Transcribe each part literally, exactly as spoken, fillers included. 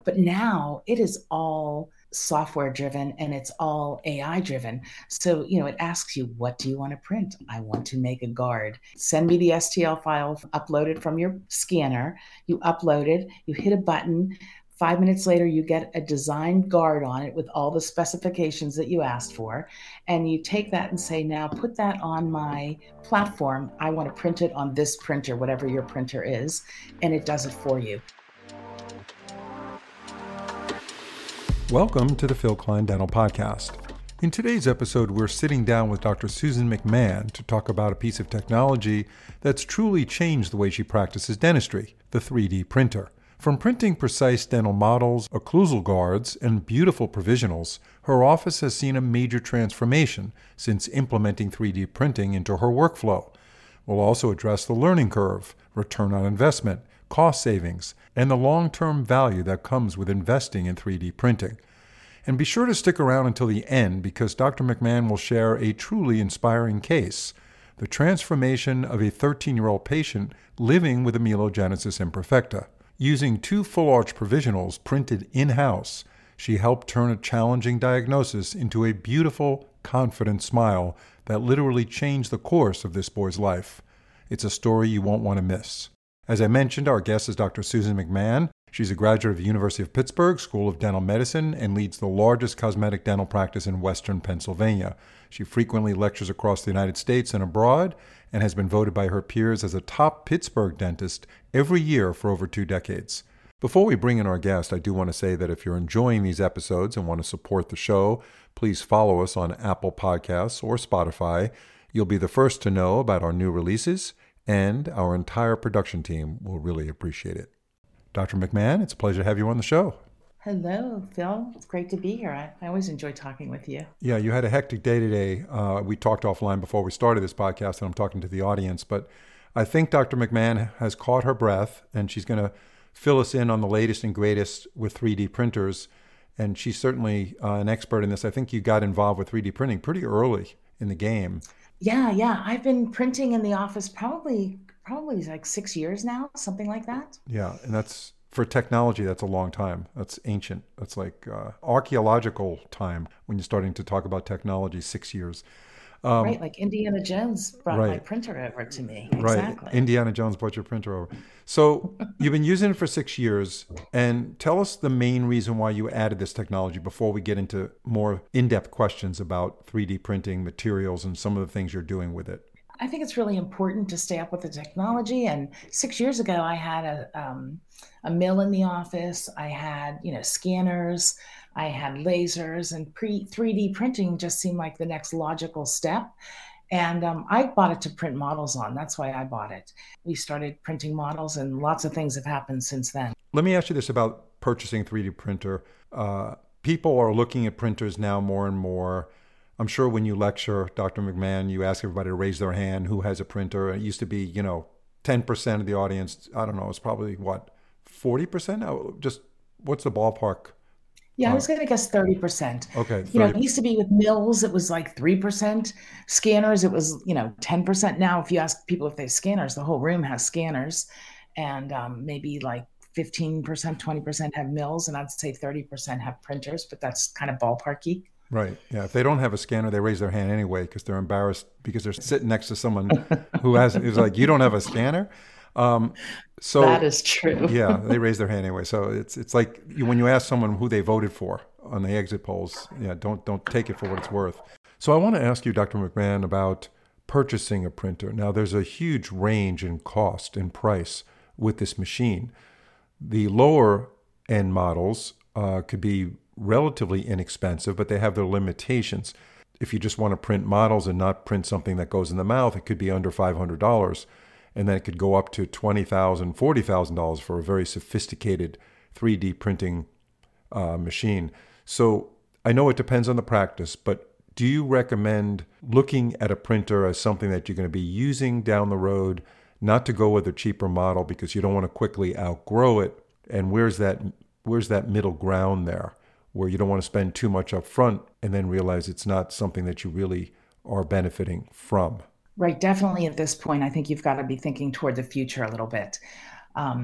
But now it is all software driven and it's all A I driven. So, you know, it asks you, what do you want to print? I want to make a guard. Send me the S T L file uploaded from your scanner. You upload it, you hit a button. Five minutes later, you get a designed guard on it with all the specifications that you asked for. And you take that and say, now put that on my platform. I want to print it on this printer, whatever your printer is. And it does it for you. Welcome to the Phil Klein Dental Podcast. In today's episode, we're sitting down with Doctor Susan McMahon to talk about a piece of technology that's truly changed the way she practices dentistry, the three D printer. From printing precise dental models, occlusal guards, and beautiful provisionals, her office has seen a major transformation since implementing three D printing into her workflow. We'll also address the learning curve, return on investment, cost savings, and the long-term value that comes with investing in three D printing. And be sure to stick around until the end because Doctor McMahon will share a truly inspiring case, the transformation of a thirteen-year-old patient living with amelogenesis imperfecta. Using two full-arch provisionals printed in-house, she helped turn a challenging diagnosis into a beautiful, confident smile that literally changed the course of this boy's life. It's a story you won't want to miss. As I mentioned, our guest is Doctor Susan McMahon. She's a graduate of the University of Pittsburgh School of Dental Medicine and leads the largest cosmetic dental practice in Western Pennsylvania. She frequently lectures across the United States and abroad and has been voted by her peers as a top Pittsburgh dentist every year for over two decades. Before we bring in our guest, I do want to say that if you're enjoying these episodes and want to support the show, please follow us on Apple Podcasts or Spotify. You'll be the first to know about our new releases, and our entire production team will really appreciate it. Doctor McMahon, it's a pleasure to have you on the show. Hello, Phil. It's great to be here. I, I always enjoy talking with you. Yeah, you had a hectic day today. Uh, we talked offline before we started this podcast, and I'm talking to the audience, but I think Doctor McMahon has caught her breath, and she's going to fill us in on the latest and greatest with three D printers, and she's certainly uh, an expert in this. I think you got involved with three D printing pretty early in the game. Yeah, yeah. I've been printing in the office probably probably like six years now, something like that. Yeah, and that's, for technology, that's a long time. That's ancient. That's like uh, archaeological time when you're starting to talk about technology, six years. Um, Right, like Indiana Jones brought my right, printer over to me. right. Exactly. Indiana Jones brought your printer over. So you've been using it for six years, and tell us the main reason why you added this technology before we get into more in-depth questions about three D printing materials and some of the things you're doing with it. I think it's really important to stay up with the technology. And six years ago, I had a um, a mill in the office. I had, you know, scanners. I had lasers, and pre three D printing just seemed like the next logical step. And um, I bought it to print models on. That's why I bought it. We started printing models, and lots of things have happened since then. Let me ask you this about purchasing a three D printer. Uh, people are looking at printers now more and more. I'm sure when you lecture, Doctor McMahon, you ask everybody to raise their hand who has a printer. It used to be, you know, ten percent of the audience. I don't know. It's probably, what, forty percent now? Just what's the ballpark? Yeah, I Uh, was going to guess thirty percent. okay, You know, thirty. it used to be with mills, it was like three percent. Scanners, it was, you know, ten percent. Now, if you ask people if they have scanners, the whole room has scanners. And um, maybe like fifteen percent, twenty percent have mills. And I'd say thirty percent have printers, but that's kind of ballparky. Right. Yeah. If they don't have a scanner, they raise their hand anyway because they're embarrassed because they're sitting next to someone who has, who's like, you don't have a scanner? Um, That so is true. yeah, they raise their hand anyway. So it's it's like you, when you ask someone who they voted for on the exit polls, yeah, don't don't take it for what it's worth. So I want to ask you, Doctor McMahon, about purchasing a printer. Now, there's a huge range in cost and price with this machine. The lower end models uh, could be relatively inexpensive, but they have their limitations. If you just want to print models and not print something that goes in the mouth, it could be under five hundred dollars. And then it could go up to twenty thousand dollars, forty thousand dollars for a very sophisticated three D printing uh, machine. So I know it depends on the practice, but do you recommend looking at a printer as something that you're going to be using down the road, not to go with a cheaper model because you don't want to quickly outgrow it? And where's that where's that middle ground there, where you don't want to spend too much up front and then realize it's not something that you really are benefiting from? Right. Definitely at this point, I think you've got to be thinking toward the future a little bit. Um,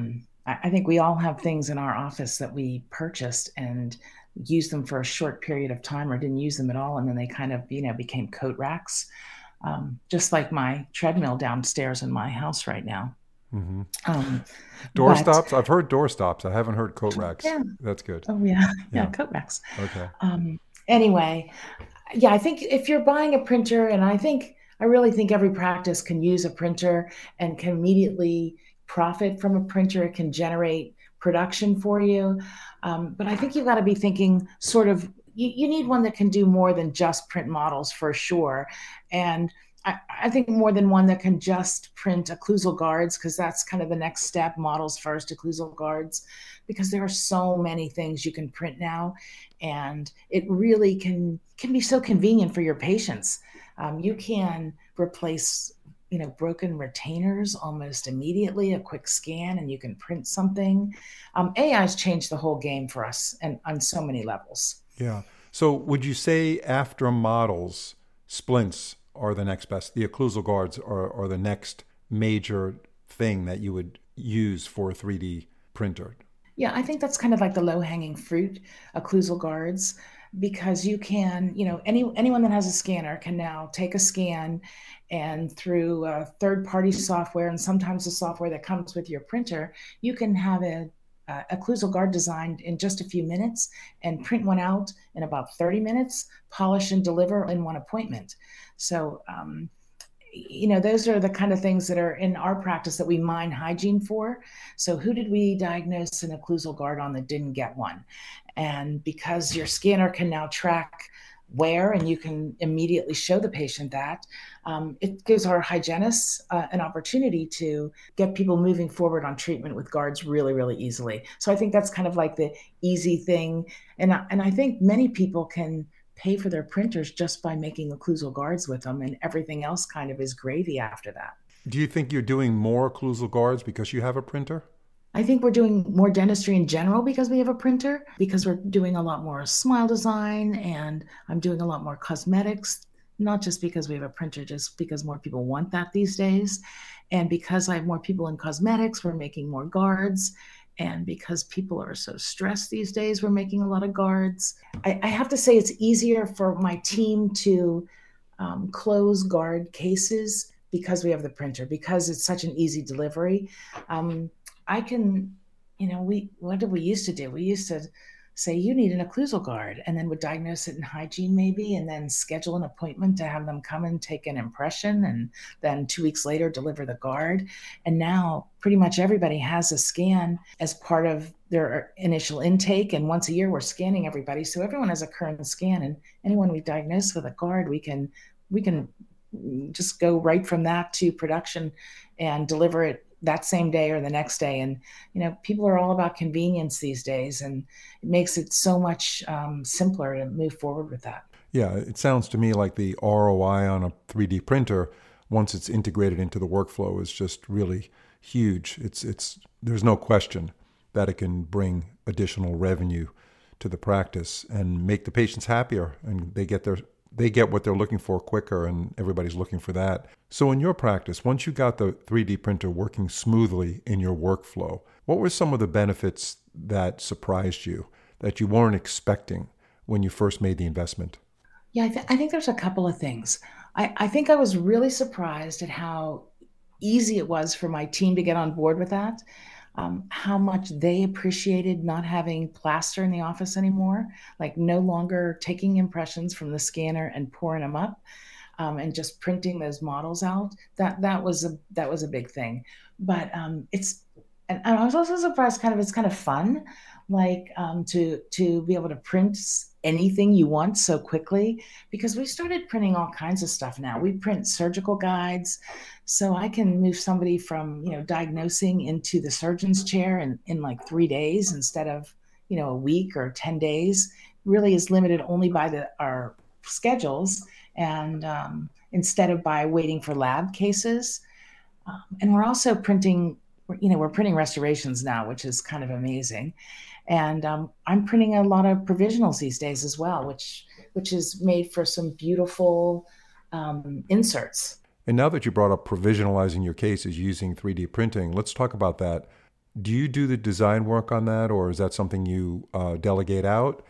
I, I think we all have things in our office that we purchased and used them for a short period of time or didn't use them at all. And then they kind of, you know, became coat racks, um, just like my treadmill downstairs in my house right now. Hmm. Um, Door but stops? I've heard door stops. I haven't heard coat racks. yeah, That's good. oh yeah, yeah, Yeah. coat racks. Okay. Um, anyway, yeah, I think if you're buying a printer, and I think I really think every practice can use a printer and can immediately profit from a printer. It can generate production for you. Um, but I think you've got to be thinking sort of, you, you need one that can do more than just print models for sure. And I, I think more than one that can just print occlusal guards, because that's kind of the next step, models first, occlusal guards, because there are so many things you can print now. And it really can can be so convenient for your patients. Um, you can replace, you know, broken retainers almost immediately, a quick scan, and you can print something. Um, A I has changed the whole game for us and on so many levels. Yeah. So would you say after models, splints are the next best? The occlusal guards are, are the next major thing that you would use for a three D printer? Yeah, I think that's kind of like the low hanging fruit, occlusal guards, because you can, you know, any anyone that has a scanner can now take a scan, and through uh, third party software and sometimes the software that comes with your printer, you can have a uh, occlusal guard designed in just a few minutes and print one out in about thirty minutes, polish and deliver in one appointment. So um, you know, those are the kind of things that are in our practice that we mine hygiene for. So who did we diagnose an occlusal guard on that didn't get one? And because your scanner can now track where, and you can immediately show the patient that, um, it gives our hygienists uh, an opportunity to get people moving forward on treatment with guards really, really easily. So I think that's kind of like the easy thing. And, and I think many people can pay for their printers just by making occlusal guards with them, and everything else kind of is gravy after that. Do you think you're doing more occlusal guards because you have a printer? I think we're doing more dentistry in general because we have a printer, because we're doing a lot more smile design, and I'm doing a lot more cosmetics, not just because we have a printer, just because more people want that these days. And because I have more people in cosmetics, we're making more guards. And because people are so stressed these days, we're making a lot of guards. I, I have to say, it's easier for my team to um, close guard cases because we have the printer, because it's such an easy delivery. Um, I can, you know, we, what did we used to do? We used to say, you need an occlusal guard, and then would diagnose it in hygiene maybe, and then schedule an appointment to have them come and take an impression, and then two weeks later deliver the guard. And now pretty much everybody has a scan as part of their initial intake. And once a year, we're scanning everybody. So everyone has a current scan, and anyone we diagnose with a guard, we can, we can just go right from that to production and deliver it that same day or the next day. And, you know, people are all about convenience these days, and it makes it so much um, simpler to move forward with that. Yeah, it sounds to me like the R O I on a three D printer, once it's integrated into the workflow, is just really huge. It's it's there's no question that it can bring additional revenue to the practice and make the patients happier, and they get their they get what they're looking for quicker, and everybody's looking for that. So in your practice, once you got the three D printer working smoothly in your workflow, what were some of the benefits that surprised you, that you weren't expecting when you first made the investment? Yeah, I, th- I think there's a couple of things. I, I think I was really surprised at how easy it was for my team to get on board with that, um, how much they appreciated not having plaster in the office anymore, like no longer taking impressions from the scanner and pouring them up, um, and just printing those models out. That that was a that was a big thing. But um, it's and, and I was also surprised. Kind of, it's kind of fun, like um, to to be able to print anything you want so quickly, because we started printing all kinds of stuff now. We print surgical guides, so I can move somebody from, you know, diagnosing into the surgeon's chair in, in like three days instead of, you know, a week or ten days. Really is limited only by the our schedules, and um, instead of by waiting for lab cases. Um, and we're also printing, you know, we're printing restorations now, which is kind of amazing. And um, I'm printing a lot of provisionals these days as well, which which is made for some beautiful um, inserts. And now that you brought up provisionalizing your cases using three D printing, let's talk about that. Do you do the design work on that, or is that something you uh, delegate out?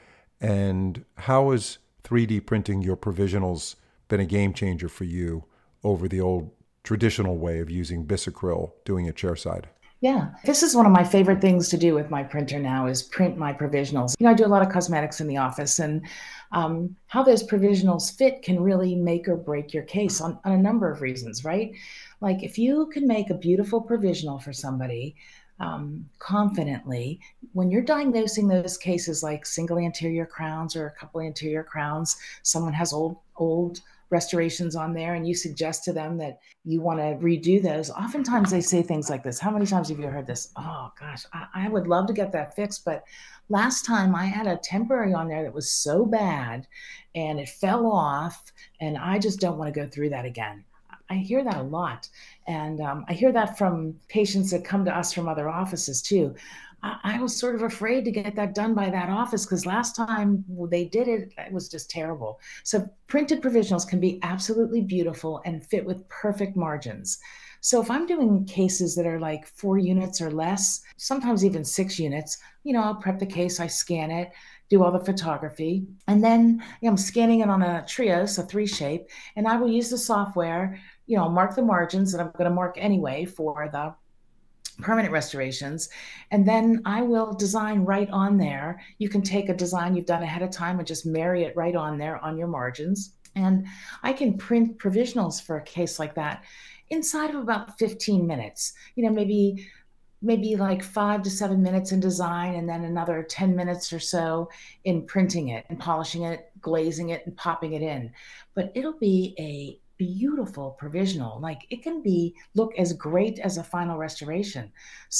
And how has three D printing your provisionals been a game changer for you over the old traditional way of using Bisacryl doing it chairside? Yeah, this is one of my favorite things to do with my printer now is print my provisionals. You know, I do a lot of cosmetics in the office, and um, how those provisionals fit can really make or break your case on, on a number of reasons, right? Like if you can make a beautiful provisional for somebody um, confidently, when you're diagnosing those cases like single anterior crowns or a couple anterior crowns, someone has old, old restorations on there and you suggest to them that you want to redo those, oftentimes they say things like this. How many times have you heard this? Oh gosh, I, I would love to get that fixed, but last time I had a temporary on there that was so bad and it fell off, and I just don't want to go through that again. I hear that a lot. And um, I hear that from patients that come to us from other offices too. I, I was sort of afraid to get that done by that office because last time they did it, it was just terrible. So printed provisionals can be absolutely beautiful and fit with perfect margins. So if I'm doing cases that are like four units or less, sometimes even six units, you know, I'll prep the case, I scan it, do all the photography, and then you know, I'm scanning it on a Trios, a three shape, and I will use the software, you know, mark the margins that I'm going to mark anyway for the permanent restorations. And then I will design right on there. You can take a design you've done ahead of time and just marry it right on there on your margins. And I can print provisionals for a case like that inside of about fifteen minutes. You know, maybe maybe like five to seven minutes in design and then another ten minutes or so in printing it and polishing it, glazing it and popping it in. But it'll be a beautiful provisional. Like it can be look as great as a final restoration.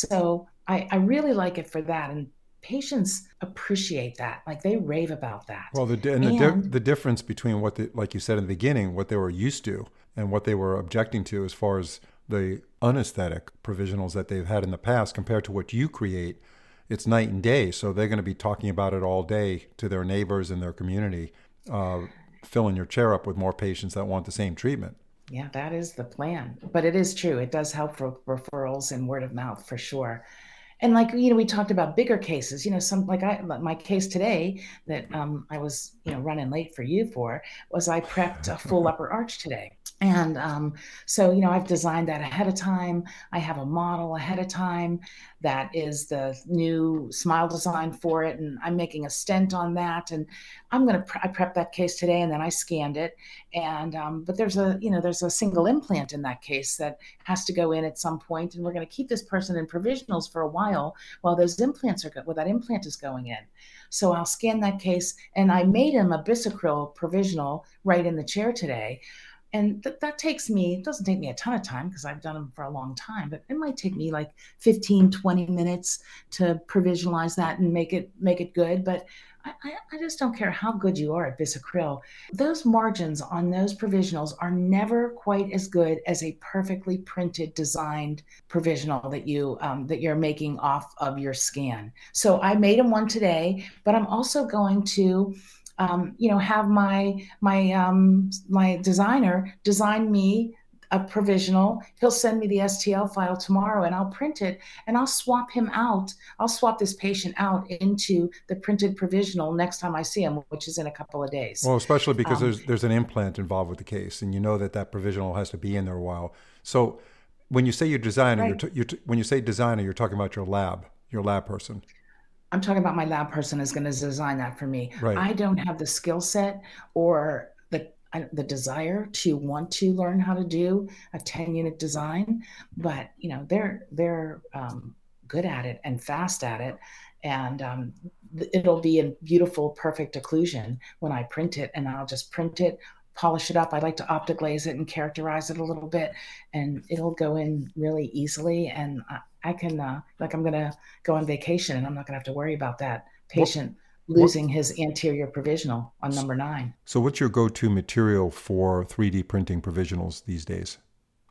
So I, I really like it for that. And patients appreciate that. Like they rave about that. Well, the and the di- And the difference between what the, like you said in the beginning, what they were used to and what they were objecting to as far as the unesthetic provisionals that they've had in the past compared to what you create, it's night and day. So they're going to be talking about it all day to their neighbors and their community, uh, filling your chair up with more patients that want the same treatment. yeah, that is the plan. But it is true. It does help for referrals and word of mouth for sure. And like, you know, we talked about bigger cases, you know, some like I, my case today that um, I was, you know, running late for you for was I prepped a full upper arch today. And um, so, you know, I've designed that ahead of time. I have a model ahead of time that is the new smile design for it. And I'm making a stent on that. And I'm going to, pre- I prepped that case today and then I scanned it. And, um, but there's a, you know, there's a single implant in that case that has to go in at some point. And we're going to keep this person in provisionals for a while while those implants are, go- well, that implant is going in. So I'll scan that case. And I made him a Bisacryl provisional right in the chair today. And th- that takes me, it doesn't take me a ton of time because I've done them for a long time, but it might take me like fifteen, twenty minutes to provisionalize that and make it, make it good. But I, I, I just don't care how good you are at Bisacryl. Those margins on those provisionals are never quite as good as a perfectly printed, designed provisional that you, um, that you're making off of your scan. So I made him one today, but I'm also going to um, you know, have my my um, my designer design me a provisional. He'll send me the S T L file tomorrow, and I'll print it, and I'll swap him out. I'll swap this patient out into the printed provisional next time I see him, which is in a couple of days. Well, especially because Um, there's there's an implant involved with the case, and you know that that provisional has to be in there a while. So when you say you're designer, you're, right. t- you're t- when you say designer, you're talking about your lab, your lab person, I'm talking about my lab person is going to design that for me. right? I don't have the skill set or the the desire to want to learn how to do a ten unit design, but you know they're they're um, good at it and fast at it, and um, it'll be a beautiful, perfect occlusion when I print it, and I'll just print it, polish it up. I like to optiglaze it and characterize it a little bit, and it'll go in really easily. And I, I can, uh, like, I'm going to go on vacation and I'm not going to have to worry about that What patient what? losing his anterior provisional on number nine. So what's your go-to material for three D printing provisionals these days?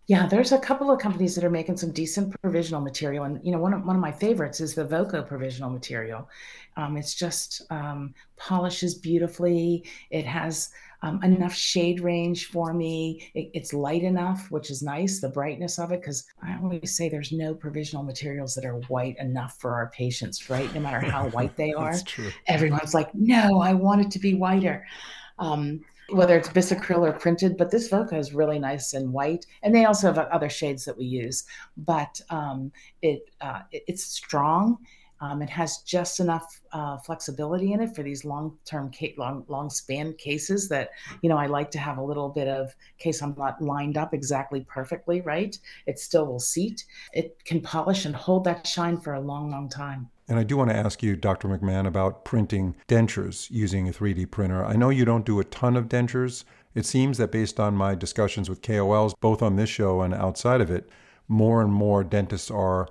Yeah, there's a couple of companies that are making some decent provisional material, and you know, one of one of my favorites is the Voco provisional material. Um, it's just um, polishes beautifully. It has um, enough shade range for me. It, it's light enough, which is nice. The brightness of it, because I always say there's no provisional materials that are white enough for our patients, right? No matter how white they That's are, true. everyone's like, no, I want it to be whiter. Um, whether it's bisacryl or printed, but this Voca is really nice and white. And they also have other shades that we use, but um, it, uh, it, it's strong. Um, it has just enough uh, flexibility in it for these long-term, ca- long, long span cases that, you know, I like to have a little bit of case I'm not lined up exactly perfectly, right? It still will seat. It can polish and hold that shine for a long, long time. And I do want to ask you, Doctor McMahon, about printing dentures using a three D printer. I know you don't do a ton of dentures. It seems that based on my discussions with K O Ls, both on this show and outside of it, more and more dentists are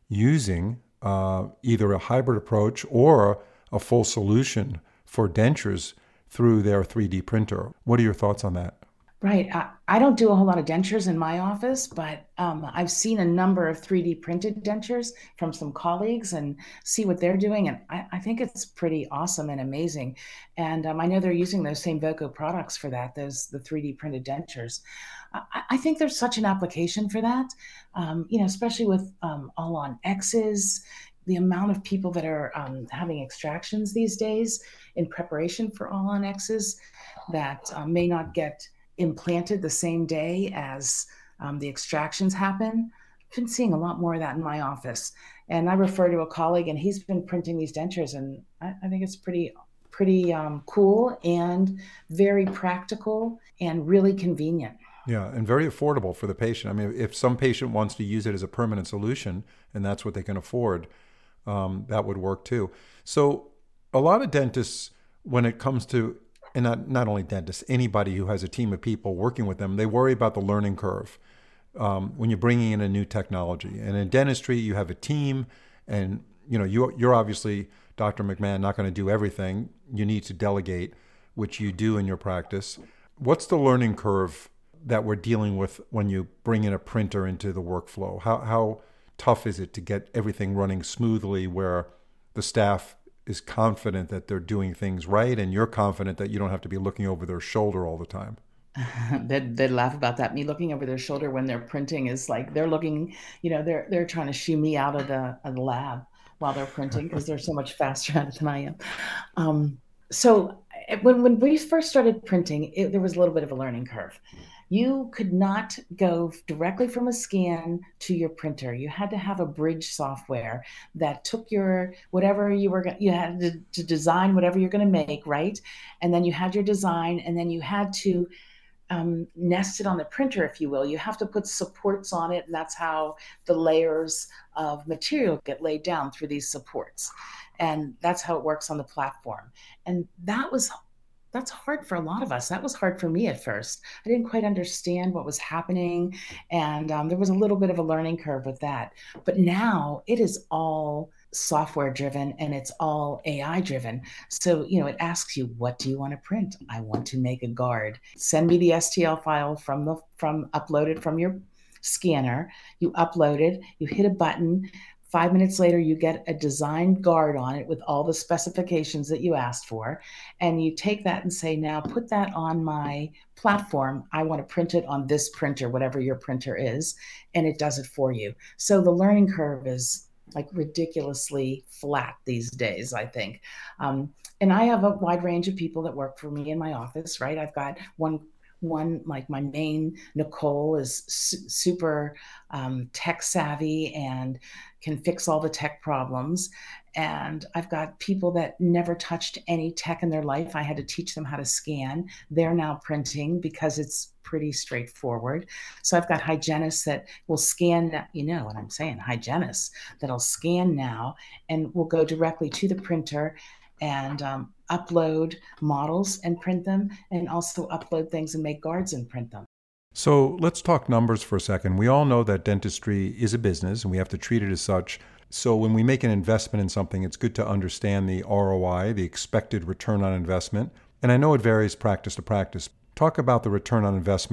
using uh, either a hybrid approach or a full solution for dentures through their three D printer. What are your thoughts on that? Right. I, I don't do a whole lot of dentures in my office, but um, I've seen a number of three D printed dentures from some colleagues and see what they're doing. And I, I think it's pretty awesome and amazing. And um, I know they're using those same Voco products for that, those the three D printed dentures. I, I think there's such an application for that, um, you know, especially with um, all on X's. The amount of people that are um, having extractions these days in preparation for all on X's that uh, may not get implanted the same day as um, the extractions happen. I've been seeing a lot more of that in my office. And I refer to a colleague, and he's been printing these dentures, and I, I think it's pretty pretty um, cool and very practical and really convenient. Yeah, and very affordable for the patient. I mean, if some patient wants to use it as a permanent solution and that's what they can afford, um, that would work too. So, a lot of dentists, when it comes to, and not, not only dentists, anybody who has a team of people working with them, they worry about the learning curve um, when you're bringing in a new technology. And in dentistry, you have a team, and you know you, you're obviously, Doctor McMahon, not going to do everything. You need to delegate, which you do in your practice. What's the learning curve that we're dealing with when you bring in a printer into the workflow? How how tough is it to get everything running smoothly where the staff is confident that they're doing things right and you're confident that you don't have to be looking over their shoulder all the time? they'd, they'd laugh about that. Me looking over their shoulder when they're printing is like they're looking, you know, they're they're trying to shoo me out of the, of the lab while they're printing because they're so much faster at it than I am. Um, so eh, when when we first started printing, it, there was a little bit of a learning curve. You could not go directly from a scan to your printer. You had to have a bridge software that took your whatever you were you had to, to design whatever you're going to make, right? And then you had your design, and then you had to um, nested on the printer, if you will. You have to put supports on it, and that's how the layers of material get laid down through these supports. And that's how it works on the platform. And that was that's hard for a lot of us. That was hard for me at first. I didn't quite understand what was happening, and um, there was a little bit of a learning curve with that. But now it is all software driven and it's all A I driven. So, you know, it asks you, what do you want to print? I want to make a guard. Send me the S T L file from the from uploaded from your scanner. You upload it, you hit a button. Five minutes later, you get a designed guard on it with all the specifications that you asked for. And you take that and say, now put that on my platform. I want to print it on this printer, whatever your printer is. And it does it for you. So the learning curve is like ridiculously flat these days, I think. Um, and I have a wide range of people that work for me in my office, right? I've got one one like my main Nicole is su- super um, tech savvy and can fix all the tech problems, and I've got people that never touched any tech in their life. I had to teach them how to scan. They're now printing because it's pretty straightforward. So I've got hygienists that will scan, you know what I'm saying, hygienists that'll scan now and will go directly to the printer and um, upload models and print them, and also upload things and make guards and print them. So let's talk numbers for a second. We all know that dentistry is a business and we have to treat it as such. So when we make an investment in something, it's good to understand the R O I, the expected return on investment. And I know it varies practice to practice. Talk about the return on investment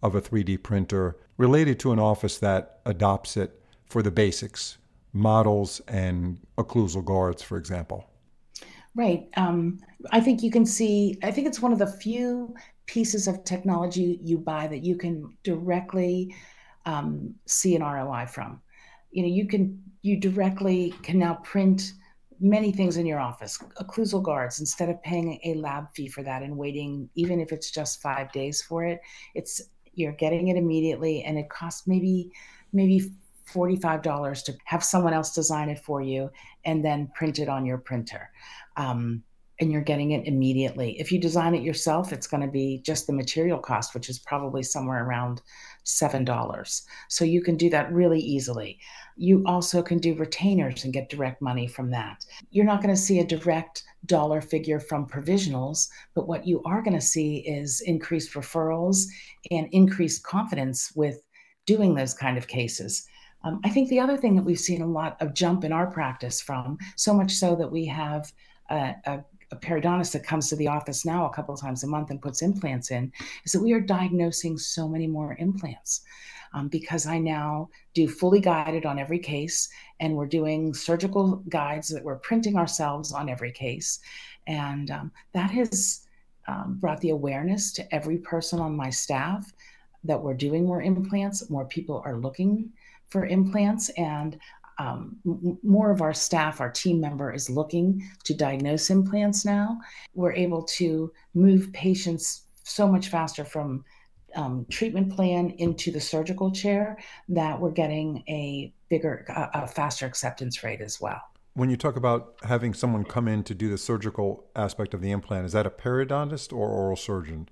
of a three D printer related to an office that adopts it for the basics, models and occlusal guards, for example? Right. Um, I think you can see, I think it's one of the few pieces of technology you buy that you can directly um, see an R O I from. You know, you can, you directly can now print many things in your office, occlusal guards, instead of paying a lab fee for that and waiting, even if it's just five days for it, it's, you're getting it immediately, and it costs maybe, maybe forty-five dollars to have someone else design it for you and then print it on your printer. Um, and you're getting it immediately. If you design it yourself, it's going to be just the material cost, which is probably somewhere around seven dollars. So you can do that really easily. You also can do retainers and get direct money from that. You're not going to see a direct dollar figure from provisionals, but what you are going to see is increased referrals and increased confidence with doing those kind of cases. Um, I think the other thing that we've seen a lot of jump in our practice from, so much so that we have a, a, a periodontist that comes to the office now a couple of times a month and puts implants in, is that we are diagnosing so many more implants. Um, because I now do fully guided on every case, and we're doing surgical guides that we're printing ourselves on every case. And um, that has um, brought the awareness to every person on my staff that we're doing more implants. More people are looking for implants, and um, m- more of our staff, our team member is looking to diagnose implants now. We're able to move patients so much faster from um, treatment plan into the surgical chair that we're getting a bigger, a, a faster acceptance rate as well. When you talk about having someone come in to do the surgical aspect of the implant, is that a periodontist or oral surgeon?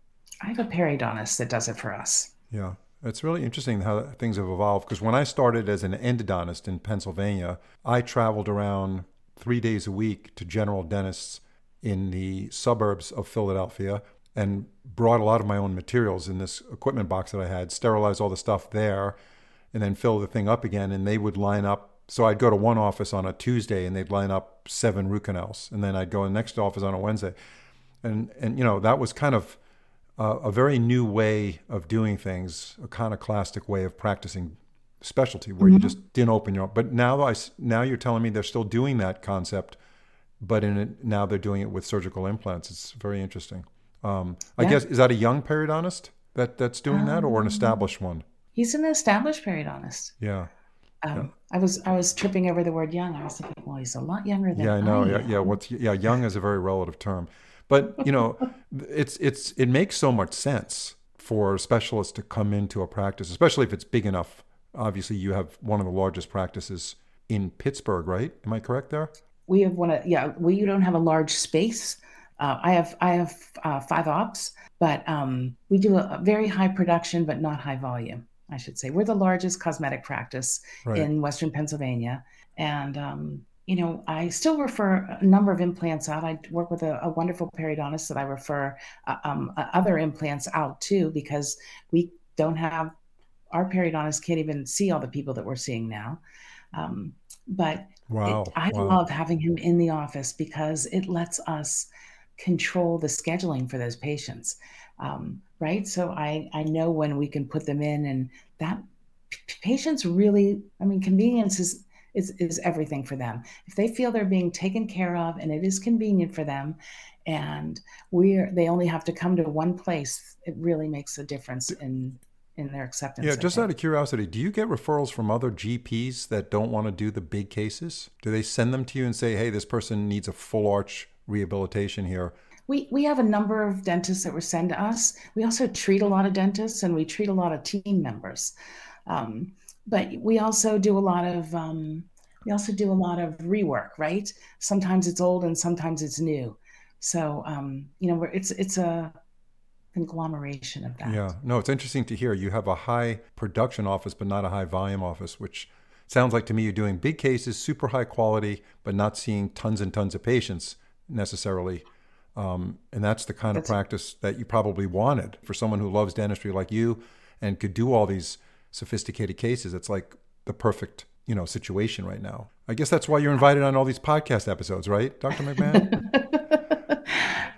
I have a periodontist that does it for us. Yeah. It's really interesting how things have evolved, because when I started as an endodontist in Pennsylvania, I traveled around three days a week to general dentists in the suburbs of Philadelphia and brought a lot of my own materials in this equipment box that I had, sterilized all the stuff there, and then fill the thing up again. And they would line up. So I'd go to one office on a Tuesday and they'd line up seven root canals. And then I'd go to the next office on a Wednesday. And, and you know, that was kind of Uh, a very new way of doing things, a iconoclastic way of practicing specialty, where mm-hmm. you just didn't open your. But now, I now you're telling me they're still doing that concept, but in it, now they're doing it with surgical implants. It's very interesting. Um, I yeah. guess, is that a young periodontist that that's doing um, that, or an established one? He's an established periodontist. Yeah. Um, yeah. I was I was tripping over the word young. I was thinking, well, he's a lot younger than yeah, I know. I yeah, am. yeah. What's yeah, young is a very relative term. But, you know, it's it's it makes so much sense for specialists to come into a practice, especially if it's big enough. Obviously, you have one of the largest practices in Pittsburgh, right? Am I correct there? We have one of, yeah, we don't have a large space. Uh, I have I have uh, five ops, but um, we do a, a very high production, but not high volume, I should say. We're the largest cosmetic practice right. in Western Pennsylvania. And um you know, I still refer a number of implants out. I work with a, a wonderful periodontist that I refer uh, um, uh, other implants out to, because we don't have, our periodontist can't even see all the people that we're seeing now. Um, but wow. it, I wow. love having him in the office because it lets us control the scheduling for those patients, um, right? So I, I know when we can put them in, and that p- patients really, I mean, convenience is, Is, is everything for them. If they feel they're being taken care of and it is convenient for them, and we're they only have to come to one place, it really makes a difference in in their acceptance. Yeah, just out of curiosity, do you get referrals from other G Ps that don't want to do the big cases? Do they send them to you and say, hey, this person needs a full arch rehabilitation here? We we have a number of dentists that were sent to us. We also treat a lot of dentists, and we treat a lot of team members. Um, But we also do a lot of um, we also do a lot of rework, right? Sometimes it's old and sometimes it's new. So um, you know, we're, it's it's a conglomeration of that. Yeah, no, it's interesting to hear. You have a high production office, but not a high volume office, which sounds like to me you're doing big cases, super high quality, but not seeing tons and tons of patients necessarily. Um, and that's the kind that's, of practice that you probably wanted for someone who loves dentistry like you and could do all these sophisticated cases. It's like the perfect, you know, situation right now. I guess that's why you're invited on all these podcast episodes, right, Doctor McMahon? I can I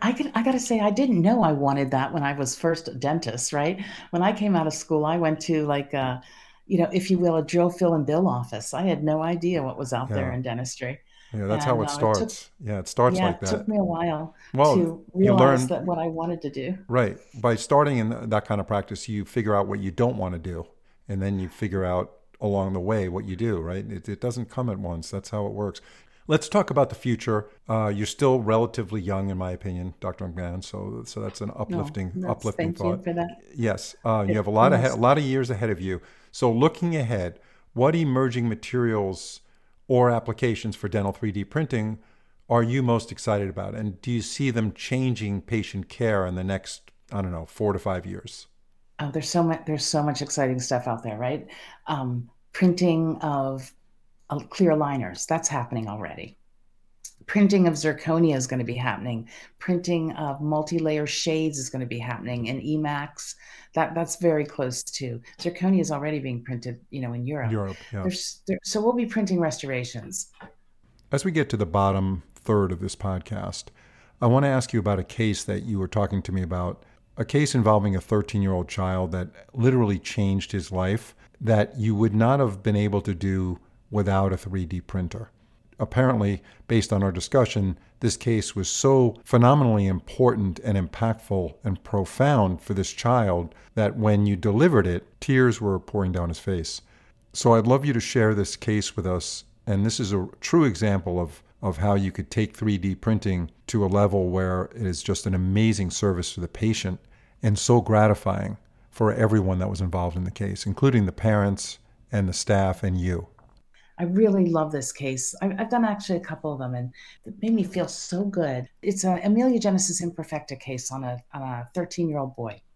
got to say, I didn't know I wanted that when I was first a dentist, right? When I came out of school, I went to like a, you know, if you will, a drill, fill, and bill office. I had no idea what was out there Yeah. in dentistry. Yeah, that's how And it uh, it took, starts. Yeah, it starts yeah, like it took that. me a while Well, to you realize learn, that what I wanted to do. right, by starting in that kind of practice, you figure out what you don't want to do. And then you figure out along the way what you do, right? It, it doesn't come at once. That's how it works. Let's talk about the future. Uh, you're still relatively young, in my opinion, Doctor McMahon. So, so that's an No, uplifting, that's uplifting thank you thought. for that. Yes, uh, you It have a lot of a almost lot of years ahead of you. So, looking ahead, what emerging materials or applications for dental three D printing are you most excited about, and do you see them changing patient care in the next, I don't know, four to five years? oh, there's so much there's so much exciting stuff out there, right? Um, printing of uh, clear liners, that's happening already. Printing of zirconia is going to be happening. Printing of multi-layer shades is going to be happening. And Emacs, that that's very close to zirconia is already being printed, you know, in Europe. Europe, yeah. There's there, so we'll be printing restorations. As we get to the bottom third of this podcast, I want to ask you about a case that you were talking to me about, a case involving a thirteen year old child that literally changed his life that you would not have been able to do without a three D printer. Apparently, based on our discussion, this case was so phenomenally important and impactful and profound for this child that when you delivered it, tears were pouring down his face. So I'd love you to share this case with us. And this is a true example of, of how you could take three D printing to a level where it is just an amazing service to the patient and so gratifying for everyone that was involved in the case, including the parents and the staff and you. I really love this case. I've, I've done actually a couple of them, and it made me feel so good. It's a ameliogenesis imperfecta case on a on a thirteen year old boy.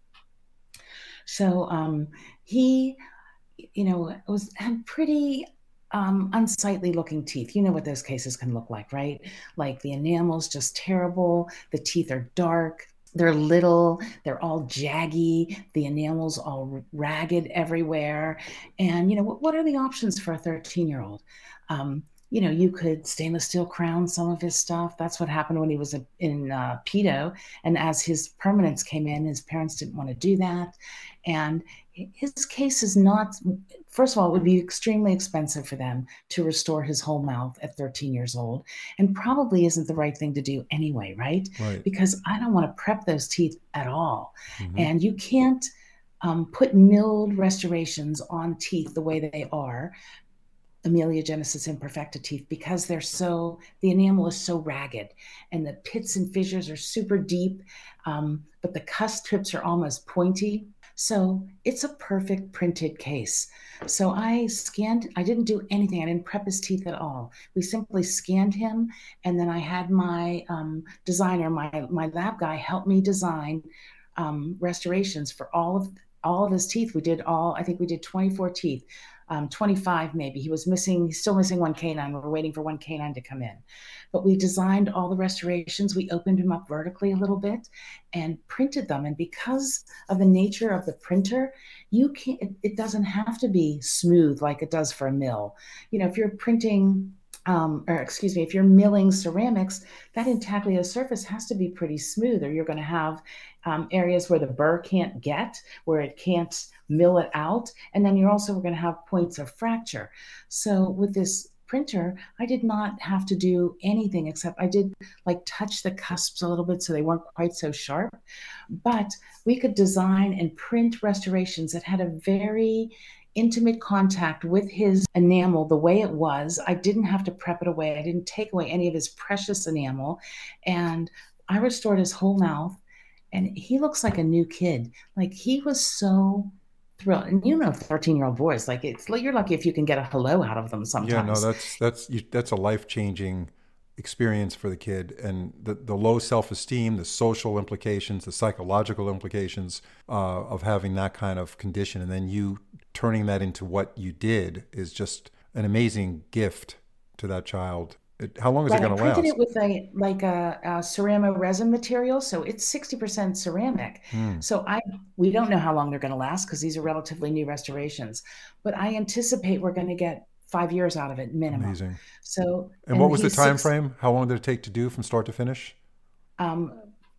So um, he, you know, was had pretty um, unsightly looking teeth. You know what those cases can look like, right? Like the enamel's just terrible. The teeth are dark. They're little, they're all jaggy, the enamel's all ragged everywhere. And, you know, what, what are the options for a thirteen year old? Um, you know, you could stainless steel crown some of his stuff. That's what happened when he was in uh, pedo. And as his permanents came in, his parents didn't want to do that. And his case is not, first of all, it would be extremely expensive for them to restore his whole mouth at thirteen years old, and probably isn't the right thing to do anyway, right? Right. Because I don't want to prep those teeth at all. Mm-hmm. And you can't um, put milled restorations on teeth the way they are, ameliogenesis imperfecta teeth, because they're so, the enamel is so ragged and the pits and fissures are super deep, um, but the cusp tips are almost pointy. So it's a perfect printed case. So I scanned, I didn't do anything. I didn't prep his teeth at all. We simply scanned him. And then I had my um, designer, my, my lab guy help me design um, restorations for all of, all of his teeth. We did all, I think we did twenty-four teeth. Um, twenty-five maybe. He was missing, he's still missing one canine. We're waiting for one canine to come in. But we designed all the restorations. We opened them up vertically a little bit and printed them. And because of the nature of the printer, you can't, it, it doesn't have to be smooth like it does for a mill. You know, if you're printing, um, or excuse me, if you're milling ceramics, that intaglio surface has to be pretty smooth, or you're going to have um, areas where the burr can't get, where it can't mill it out. And then you're also going to have points of fracture. So with this printer, I did not have to do anything except I did like touch the cusps a little bit so they weren't quite so sharp. But we could design and print restorations that had a very intimate contact with his enamel the way it was. I didn't have to prep it away. I didn't take away any of his precious enamel. And I restored his whole mouth. And he looks like a new kid. Like he was so thrilled. And you know, thirteen year old boys, like it's like you're lucky if you can get a hello out of them Yeah, no, sometimes. that's that's you, that's a life changing experience for the kid, and the the low self esteem, the social implications, the psychological implications uh, of having that kind of condition, and then you turning that into what you did is just an amazing gift to that child. It, how long is it Right, I going to printed last? it with a like a, a ceramo resin material, so it's sixty percent ceramic. Hmm, So I we don't know how long they're going to last because these are relatively new restorations, but I anticipate we're going to get five years out of it minimum. amazing. So And what and was the he's time six. frame? How long did it take to do from start to finish? Um,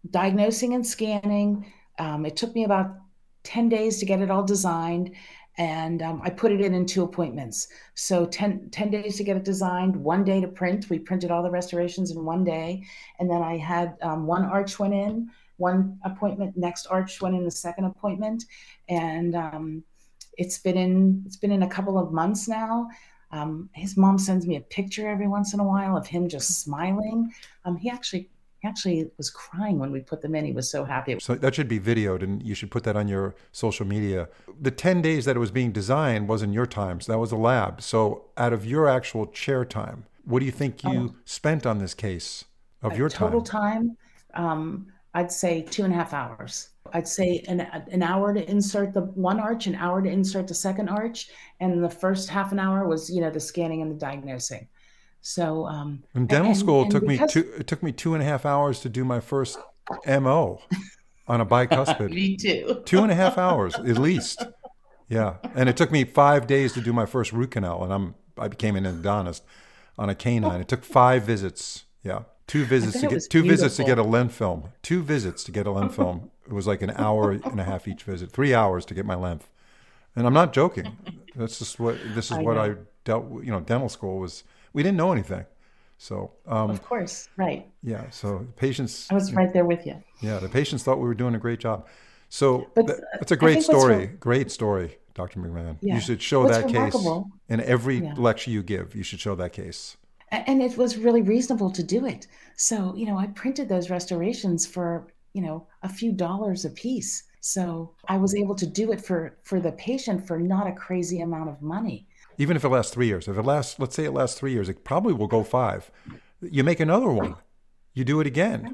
diagnosing and scanning. Um, it took me about ten days to get it all designed. And um, I put it in in two appointments. So ten, ten days to get it designed, one day to print. We printed all the restorations in one day. And then I had um, one arch went in, one appointment, next arch went in the second appointment. And um, it's been in, it's been in a couple of months now. Um, his mom sends me a picture every once in a while of him just smiling. Um, he actually he actually was crying when we put them in. He was so happy. So that should be videoed, and you should put that on your social media. The ten days that it was being designed wasn't your time, so that was a lab. So out of your actual chair time, what do you think you Oh, spent on this case of your total time? time, um, I'd say two and a half hours. I'd say an, an hour to insert the one arch, an hour to insert the second arch, and the first half an hour was, you know, the scanning and the diagnosing. So, um, In dental and school, it and took me because two. It took me two and a half hours to do my first M O on a bicuspid. me too. Two and a half hours at least. Yeah, and it took me five days to do my first root canal, and I'm I became an endodontist on a canine. It took five visits. Yeah, two I visits bet to it get was two visits to get a beautiful. lens film. Two visits to get a lens film. It was like an hour and a half each visit. Three hours to get my length. And I'm not joking. That's just what this is I what I know. dealt with. You know, dental school was we didn't know anything. So um, Of course, right. yeah, so patients, I was right there with you. yeah, the patients thought we were doing a great job. So But th- uh, that's a I great think what's story. re- Great story, Doctor McMahon. You yeah, should show what's that case remarkable, in every yeah. lecture you give. You should show that case. And it was really reasonable to do it. So, you know, I printed those restorations for, you know, a few dollars a piece. So I was able to do it for for the patient for not a crazy amount of money. Even if it lasts three years. If it lasts, let's say it lasts three years, it probably will go five. You make another one. You do it again. Right.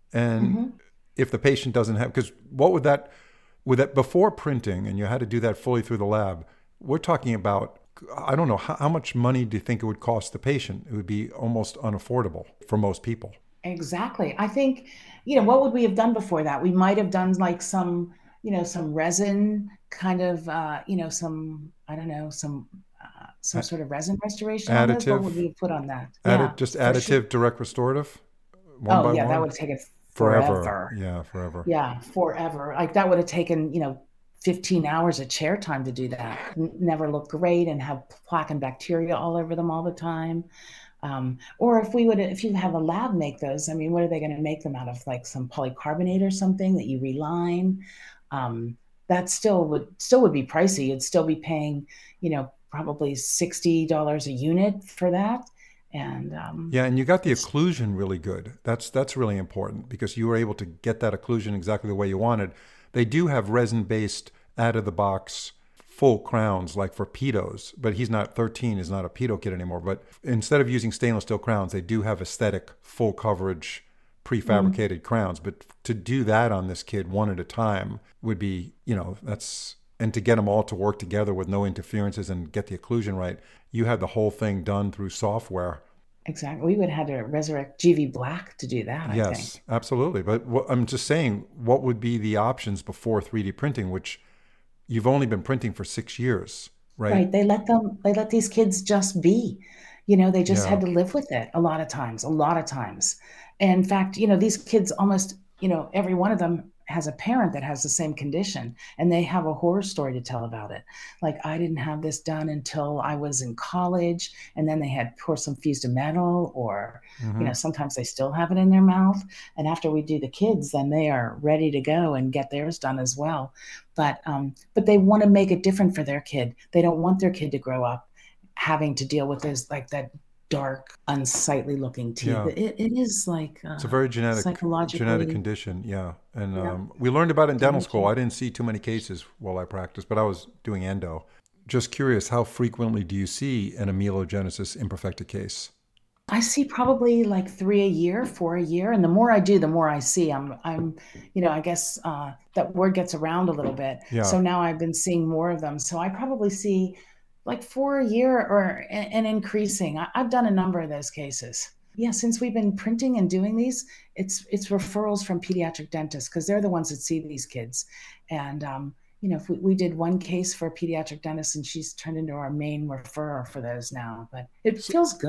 And Hmm. if the patient doesn't have, because what would that, with that before printing, and you had to do that fully through the lab, we're talking about, I don't know, how, how much money do you think it would cost the patient? It would be almost unaffordable for most people. Exactly. I think, you know, what would we have done before that? We might have done like some, you know, some resin kind of, uh, you know, some, I don't know, some, uh, some A- sort of resin restoration on those. What would Additive, we have put on that? Yeah, added, just for sure. additive direct restorative, one Oh, by yeah, that one, would have taken forever. forever. Yeah, forever. Yeah, forever. Like that would have taken, you know, fifteen hours of chair time to do that. N- never look great and have plaque and bacteria all over them all the time. Um, or if we would, if you have a lab make those, I mean, what are they going to make them out of? Like some polycarbonate or something that you reline? Um, that still would still would be pricey. You'd still be paying, you know, probably sixty dollars a unit for that. And um, Yeah, and you got the it's occlusion really good. That's that's really important because you were able to get that occlusion exactly the way you wanted. They do have resin-based out of the box full crowns like for pedos, but he's not thirteen, is not a pedo kid anymore. But instead of using stainless steel crowns, they do have aesthetic full coverage mm, prefabricated crowns. But to do that on this kid one at a time would be, you know, that's and to get them all to work together with no interferences and get the occlusion right, you had the whole thing done through software. exactly. We would have had to resurrect G V Black to do that, I Yes, think. absolutely. But what, I'm just saying, what would be the options before three D printing, which you've only been printing for six years, right? Right. They let them, they let these kids just be. You know, they just had Yeah. to live with it a lot of times, a lot of times. And in fact, you know, these kids almost, you know, every one of them has a parent that has the same condition and they have a horror story to tell about it. Like, I didn't have this done until I was in college. And then they had porcelain fused metal, or, you Hmm. know, sometimes they still have it in their mouth. And after we do the kids, then they are ready to go and get theirs done as well. But um, but they want to make it different for their kid. They don't want their kid to grow up having to deal with this like that dark, unsightly looking teeth. Yeah. It, it is like It's a uh, very genetic genetic psychologically, condition. Yeah. And yeah, um, we learned about it in dental school. I damaging. didn't see too many cases while I practiced, but I was doing endo. Just curious, how frequently do you see an amelogenesis imperfecta case? I see probably like three a year, four a year, and the more I do, the more I see. I'm, I'm, you know, I guess uh, that word gets around a little bit. Yeah. So now I've been seeing more of them. So I probably see like four a year or and, and increasing. I, I've done a number of those cases. Yeah, since we've been printing and doing these, it's it's referrals from pediatric dentists because they're the ones that see these kids. And um, you know, if we, we did one case for a pediatric dentist, and she's turned into our main referrer for those now. But it So, feels good.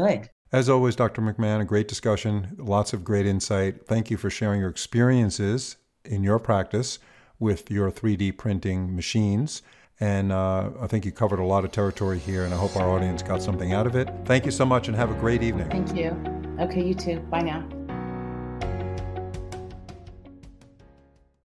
As always, Doctor McMahon, a great discussion, lots of great insight. Thank you for sharing your experiences in your practice with your three D printing machines. And uh, I think you covered a lot of territory here, and I hope our audience got something out of it. Thank you so much, and have a great evening. Thank you. Okay, you too. Bye now.